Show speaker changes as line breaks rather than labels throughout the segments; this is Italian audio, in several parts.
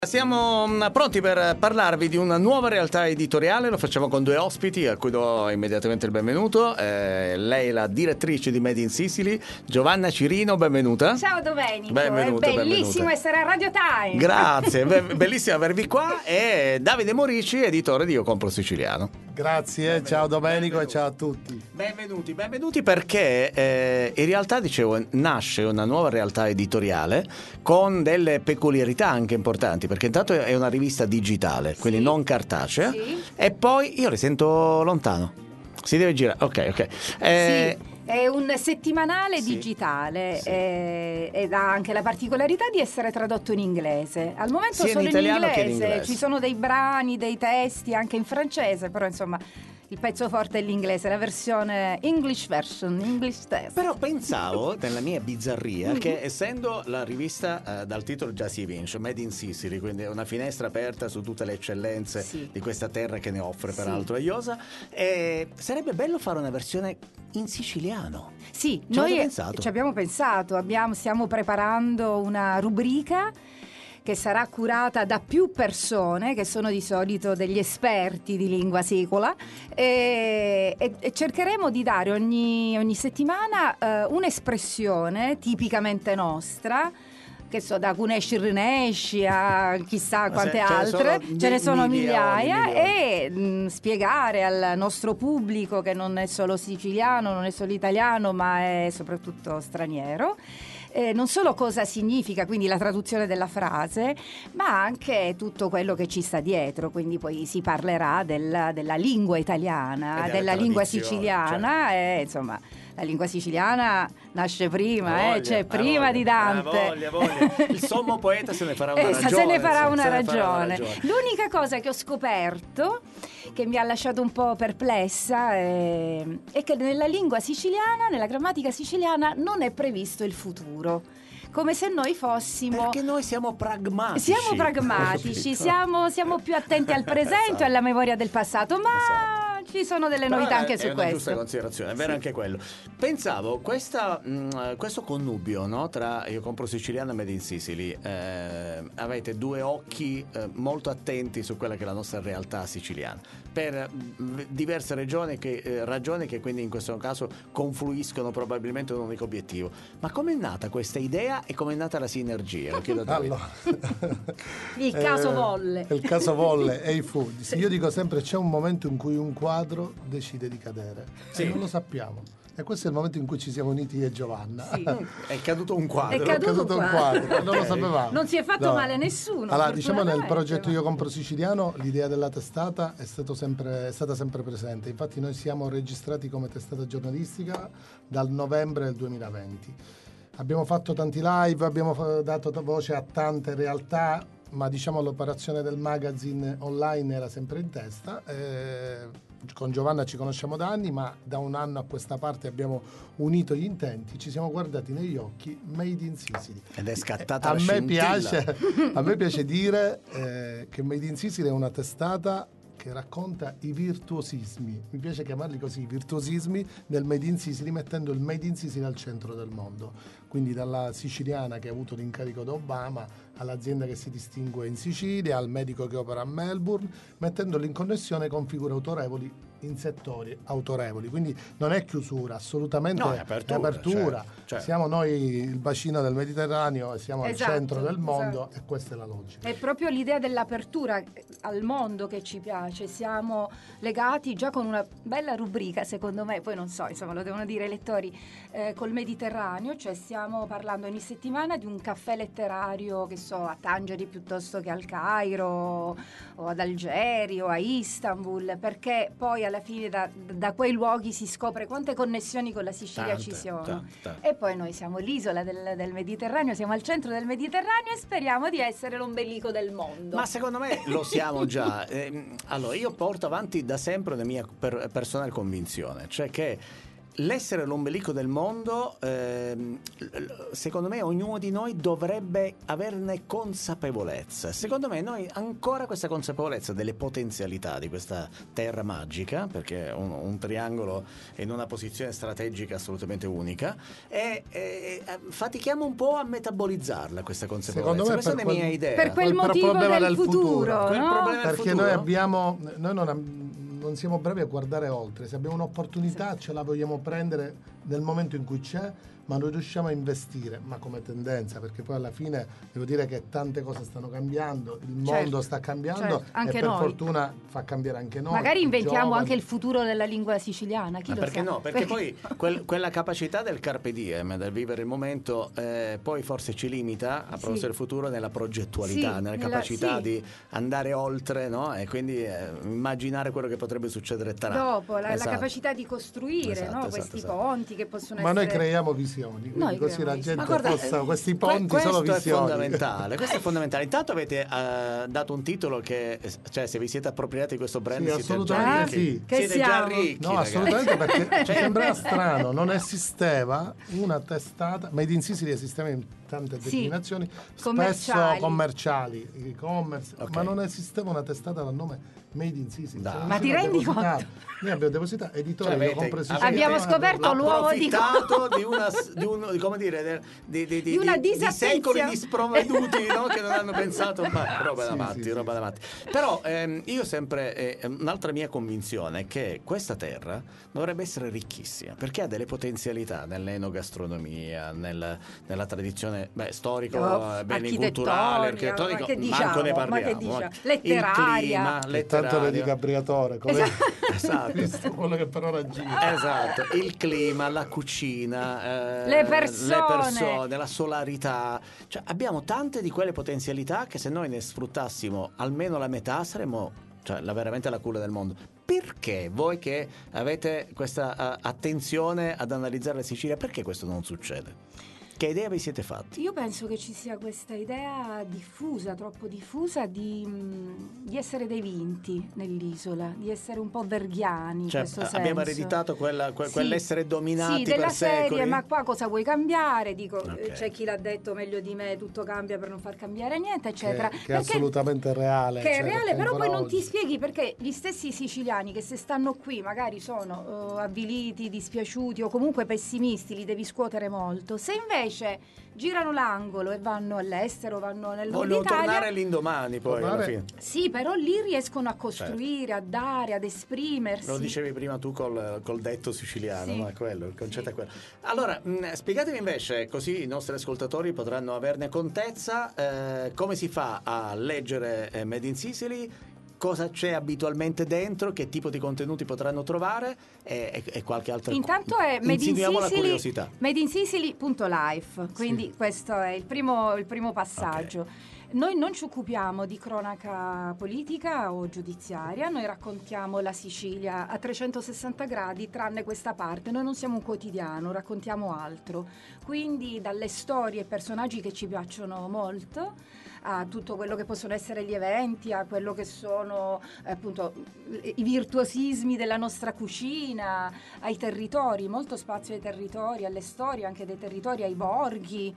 Siamo pronti per parlarvi di una nuova realtà editoriale, lo facciamo con due ospiti a cui do immediatamente il benvenuto. Lei è la direttrice di Made in Sicily, Giovanna Cirino, benvenuta.
Ciao Domenico,
benvenuta,
è bellissimo
benvenuta.
essere a Radio Time.
Grazie, bellissimo avervi qua. E Davide Morici, editore di Io Compro Siciliano.
Grazie, ciao Domenico e ciao a tutti.
Benvenuti perché in realtà, dicevo, nasce una nuova realtà editoriale con delle peculiarità anche importanti, perché intanto è una rivista digitale, quindi
Sì.
non cartacea,
Sì.
e poi io le sento lontano. Si deve girare, ok.
Sì. È un settimanale
Sì.
digitale
Sì.
ed ha anche la particolarità di essere tradotto in inglese. Al momento
Sia in
solo
italiano che in inglese.
Ci sono dei brani, dei testi anche in francese, però insomma il pezzo forte è l'inglese, la versione English version, English test.
Però pensavo, nella mia bizzarria, che essendo la rivista dal titolo già si evince, Made in Sicily, quindi è una finestra aperta su tutte le eccellenze
Sì.
di questa terra che ne offre
Sì.
peraltro a Iosa, sarebbe bello fare una versione in siciliano.
Sì,
Ci avete
noi
pensato?
ci abbiamo pensato, stiamo preparando una rubrica che sarà curata da più persone che sono di solito degli esperti di lingua sicola e cercheremo di dare ogni settimana un'espressione tipicamente nostra, che so, da Cunesci Rinesci a chissà quante altre, ce ne sono migliaia, e spiegare al nostro pubblico che non è solo siciliano, non è solo italiano, ma è soprattutto straniero, non solo cosa significa, quindi la traduzione della frase, ma anche tutto quello che ci sta dietro. Quindi poi si parlerà della lingua italiana, della lingua siciliana,
certo.
e insomma la lingua siciliana nasce prima,
Voglia,
prima di Dante.
Voglia. Il sommo poeta se ne farà una ragione.
Se ne farà una
se ne
ragione. L'unica cosa che ho scoperto, che mi ha lasciato un po' perplessa, è che nella lingua siciliana, nella grammatica siciliana, non è previsto il futuro. Come se noi fossimo...
Perché noi siamo pragmatici.
Siamo pragmatici, siamo più attenti al presente e alla memoria del passato, ma ci sono delle novità anche su
questo. È una giusta
questo.
considerazione, è vero anche quello. Pensavo, questo connubio, no, tra Io Compro Siciliano e Made in Sicily, avete due occhi molto attenti su quella che è la nostra realtà siciliana, per diverse ragioni che quindi in questo caso confluiscono probabilmente in un unico obiettivo. Ma com'è nata questa idea e com'è nata la sinergia? Lo chiedo a te.
Allora,
Il caso volle.
Il caso volle e i fu. Io dico sempre: c'è un momento in cui un quadro decide di cadere.
Sì.
E non lo sappiamo. E questo è il momento in cui ci siamo uniti io e Giovanna.
Sì.
È caduto un quadro.
È caduto
un quadro, non lo sapevamo.
Non si è fatto male a nessuno.
Allora, diciamo, nel
fortunatamente,
progetto
ma-
Io Compro Siciliano l'idea della testata è stata sempre presente. Infatti noi siamo registrati come testata giornalistica dal novembre del 2020. Abbiamo fatto tanti live, abbiamo dato voce a tante realtà, ma diciamo l'operazione del magazine online era sempre in testa. Con Giovanna ci conosciamo da anni, ma da un anno a questa parte abbiamo unito gli intenti, ci siamo guardati negli occhi, Made in Sicily.
Ed è scattata
A
la
me
scintilla.
piace dire che Made in Sicily è una testata che racconta i virtuosismi, mi piace chiamarli così, i virtuosismi del Made in Sicily, mettendo il Made in Sicily al centro del mondo. Quindi dalla siciliana che ha avuto l'incarico da Obama, all'azienda che si distingue in Sicilia, al medico che opera a Melbourne, mettendolo in connessione con figure autorevoli in settori autorevoli. Quindi non è chiusura, assolutamente
No, è apertura. Certo.
Siamo noi il bacino del Mediterraneo e siamo
Esatto,
al centro del mondo,
esatto.
e questa è la logica.
È proprio l'idea dell'apertura al mondo che ci piace. Siamo legati già con una bella rubrica, secondo me, poi non so, insomma lo devono dire i lettori, col Mediterraneo, cioè stiamo parlando ogni settimana di un caffè letterario, che so, a Tangeri piuttosto che al Cairo o ad Algeri o a Istanbul, perché poi alla fine da quei luoghi si scopre quante connessioni con la Sicilia ci sono.
Tante.
E poi noi siamo l'isola del Mediterraneo, siamo al centro del Mediterraneo e speriamo di essere l'ombelico del mondo.
Ma secondo me lo siamo già. Allora, io porto avanti da sempre la mia personale convinzione, cioè che l'essere l'ombelico del mondo, secondo me ognuno di noi dovrebbe averne consapevolezza. Secondo me noi ancora questa consapevolezza delle potenzialità di questa terra magica, perché un triangolo è in una posizione strategica assolutamente unica, e fatichiamo un po' a metabolizzarla questa consapevolezza.
Secondo me
questa è la mia idea.
Per quel motivo del futuro,
Quel
no?
problema del
Perché
futuro?
noi non siamo bravi a guardare oltre. Se abbiamo un'opportunità ce la vogliamo prendere nel momento in cui c'è, ma non riusciamo a investire, ma come tendenza, perché poi alla fine devo dire che tante cose stanno cambiando, il mondo sta cambiando,
anche
e per
noi.
fortuna fa cambiare anche noi.
Magari inventiamo
giovani.
anche il futuro della lingua siciliana, chi
Ma
lo
perché
sa?
no? Perché poi quella capacità del carpe diem, del vivere il momento, poi forse ci limita a proposito del futuro nella progettualità,
Sì,
nella capacità di andare oltre, no? E quindi immaginare quello che potrebbe succedere tra.
Dopo la
Esatto.
capacità di costruire, no? Questi ponti che possono
Ma
essere...
noi creiamo visioni, quindi così la gente
Ma guarda,
possa, questi ponti sono
questo è
visioni.
fondamentale. Questo è fondamentale. Intanto avete dato un titolo che, cioè, se vi siete appropriati di questo brand,
Sì,
siete già
assolutamente
ricchi.
sì.
Che
Siete già
siamo?
ricchi.
No,
ragazzi.
assolutamente, perché ci sembrava strano, non esisteva una testata, Made in Sicily esisteva in tante declinazioni, spesso commerciali, e-commerce, ma non esisteva una testata dal nome Made in Sicily.
Ma ti rendi conto?
Noi abbiamo depositato, editore,
Cioè,
io compro Sicilia.
abbiamo scoperto l'uovo di
come dire, di
una
di secoli
disattenzione.
di sprovveduti, no? Che non hanno pensato, ma roba da
Sì,
matti,
sì,
roba da matti. Però io sempre un'altra mia convinzione è che questa terra dovrebbe essere ricchissima, perché ha delle potenzialità nell'enogastronomia, nella tradizione storico, beni culturali, architettonico, manco ne parliamo.
Letteraria.
Il clima,
Tanto dedica a Briatore, come
esatto.
visto quello che per ora gira.
Esatto, il clima, la cucina,
Le persone,
la solarità, cioè abbiamo tante di quelle potenzialità che se noi ne sfruttassimo almeno la metà saremmo, cioè, veramente la culla del mondo. Perché voi che avete questa attenzione ad analizzare la Sicilia, perché questo non succede? Che idea vi siete fatti?
Io penso che ci sia questa idea diffusa, troppo diffusa, di essere dei vinti nell'isola, di essere un po' verghiani,
Cioè,
in questo senso.
abbiamo ereditato quell'essere dominati
della
per
serie,
secoli.
ma qua cosa vuoi cambiare? Dico,
Ok.
c'è chi l'ha detto meglio di me, tutto cambia per non far cambiare niente, eccetera.
Che è assolutamente reale.
Che è
cioè,
reale, però poi non
oggi.
ti spieghi perché gli stessi siciliani che se stanno qui magari sono avviliti, dispiaciuti o comunque pessimisti, li devi scuotere molto. Se invece girano l'angolo e vanno all'estero, vanno nel nord
Vogliono
Italia,
tornare l'indomani poi alla fine.
sì, però lì riescono a costruire, a dare, ad esprimersi.
Lo dicevi prima tu col detto siciliano,
Sì.
ma è quello, il concetto è quello. Allora, spiegatemi invece, così i nostri ascoltatori potranno averne contezza, come si fa a leggere Made in Sicily, cosa c'è abitualmente dentro, che tipo di contenuti potranno trovare e qualche altro.
Intanto è
Insinuiamo la curiosità.
madeinsicily.life, quindi questo è il primo passaggio.
Ok.
Noi non ci occupiamo di cronaca politica o giudiziaria, noi raccontiamo la Sicilia a 360 gradi, tranne questa parte. Noi non siamo un quotidiano, raccontiamo altro. Quindi dalle storie e personaggi che ci piacciono molto, a tutto quello che possono essere gli eventi, a quello che sono appunto i virtuosismi della nostra cucina, ai territori, molto spazio ai territori, alle storie anche dei territori, ai borghi.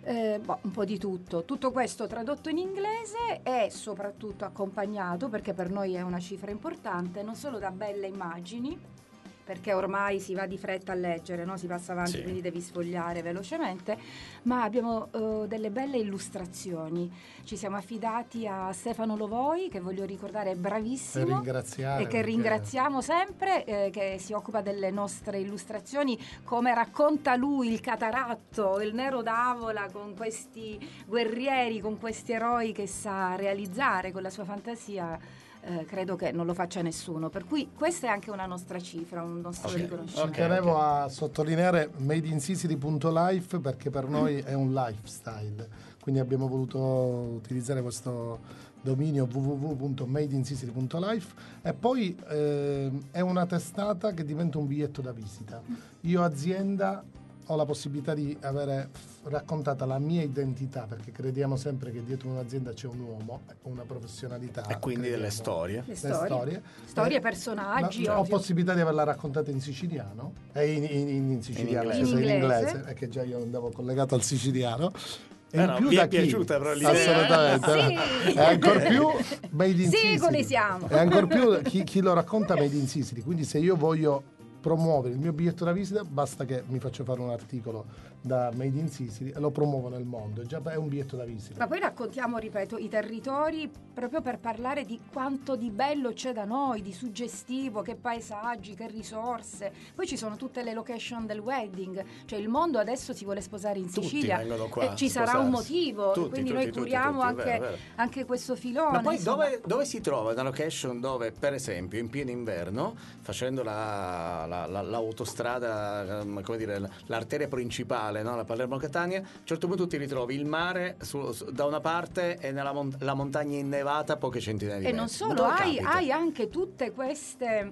Un po' di tutto. Tutto questo tradotto in inglese e soprattutto accompagnato, perché per noi è una cifra importante, non solo da belle immagini, perché ormai si va di fretta a leggere, no? Si passa avanti,
Sì.
quindi devi sfogliare velocemente, ma abbiamo delle belle illustrazioni. Ci siamo affidati a Stefano Lovoi, che voglio ricordare è bravissimo,
Per ringraziare,
e che
perché-
ringraziamo sempre, che si occupa delle nostre illustrazioni, come racconta lui il Cataratto, il Nero d'Avola, con questi guerrieri, con questi eroi che sa realizzare con la sua fantasia. Credo che non lo faccia nessuno, per cui questa è anche una nostra cifra, un nostro riconoscimento.
Ci tenevo a sottolineare madeinsicily.life perché per noi è un lifestyle, quindi abbiamo voluto utilizzare questo dominio www.madeinsicily.life e poi è una testata che diventa un biglietto da visita. Io azienda ho la possibilità di avere raccontata la mia identità, perché crediamo sempre che dietro un'azienda c'è un uomo, una professionalità.
E quindi delle storie.
Le storie, personaggi.
Ho possibilità di averla raccontata in siciliano, in siciliano,
in
inglese, perché già io andavo collegato al siciliano. E in
No,
più
mi
da
è piaciuta però l'idea.
Assolutamente.
Sì.
E ancor più Made in Sicily.
Sicily siamo.
E ancor più chi lo racconta Made in Sicily. Quindi se io voglio promuovere il mio biglietto da visita, basta che mi faccio fare un articolo da Made in Sicily e lo promuovo nel mondo. Già è un biglietto da visita.
Ma poi raccontiamo, ripeto, i territori proprio per parlare di quanto di bello c'è da noi, di suggestivo, che paesaggi, che risorse. Poi ci sono tutte le location del wedding, cioè il mondo adesso si vuole sposare in Sicilia.
Tutti vengono qua
e ci sarà un motivo, quindi noi curiamo
vero.
anche questo filone.
Ma poi dove si trova una location dove, per esempio, in pieno inverno, facendo l'autostrada, come dire, l'arteria principale, no? La Palermo-Catania, a un certo punto ti ritrovi il mare da una parte e la montagna innevata a poche centinaia di metri.
E non solo, hai anche tutte queste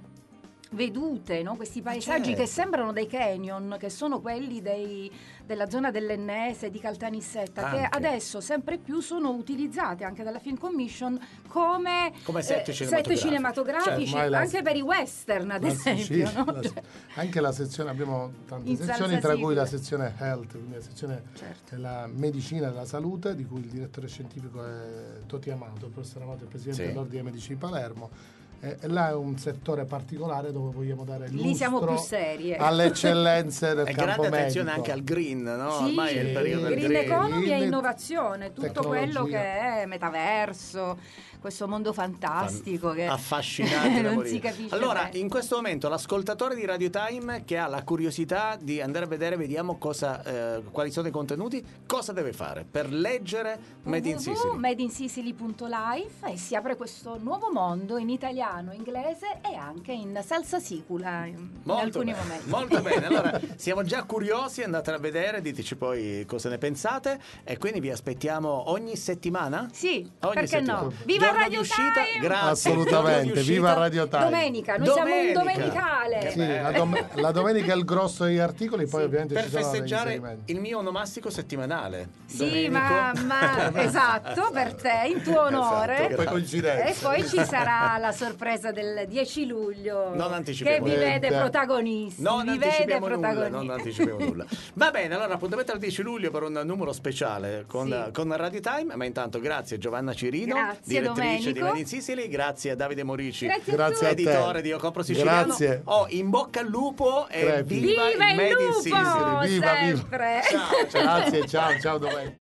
vedute, no? Questi paesaggi che sembrano dei canyon, che sono quelli della zona dell'Ennese, di Caltanissetta, che adesso sempre più sono utilizzati anche dalla Film Commission come set cinematografici,
certo,
anche per i western, ad esempio. No?
Anche la sezione, abbiamo tante sezioni, tra cui la sezione health, quindi la sezione della medicina e della salute, di cui il direttore scientifico è Toti Amato, il professor Amato è il presidente dell'Ordine dei Medici di Palermo. E là è un settore particolare dove vogliamo dare lustro,
lì siamo più seri,
alle eccellenze del campo medico.
Grande attenzione anche al green, no?
Sì,
ormai è il periodo del
green economy e innovazione, tutto
tecnologia.
quello che è metaverso, questo mondo fantastico che
affascinante da
non
morire.
si capisce
allora
bene.
In questo momento l'ascoltatore di Radio Time che ha la curiosità di andare a vedere, vediamo quali sono i contenuti, cosa deve fare per leggere Made in Sicily?
madeinsicily.life, e si apre questo nuovo mondo in italiano, inglese e anche in salsa sicula in alcuni momenti.
Molto bene, allora siamo già curiosi, andate a vedere, diteci poi cosa ne pensate, e quindi vi aspettiamo ogni settimana?
Sì,
ogni
perché
settimana.
no? Viva
Giorno
Radio
di uscita,
Time!
grazie.
Assolutamente, viva Radio Time.
Domenica, noi siamo un domenicale.
Sì, la domenica è il grosso degli articoli, poi ovviamente
per
ci sono
festeggiare il mio onomastico settimanale.
Sì, ma esatto, per te, in tuo onore.
Poi coincidenza.
E poi ci sarà la sorpresa del 10 luglio che vi vede protagonisti.
Non anticipiamo nulla. Va bene, allora appuntamento al 10 luglio per un numero speciale con Radio Time. Ma intanto grazie Giovanna Cirino, direttrice di Made in Sicily, grazie a Davide Morici,
grazie
editore di Io Compro Siciliano.
Grazie.
In bocca al lupo e viva il
il
Made in
lupo,
Sicily.
Viva,
sempre.
Ciao, grazie, ciao domenica.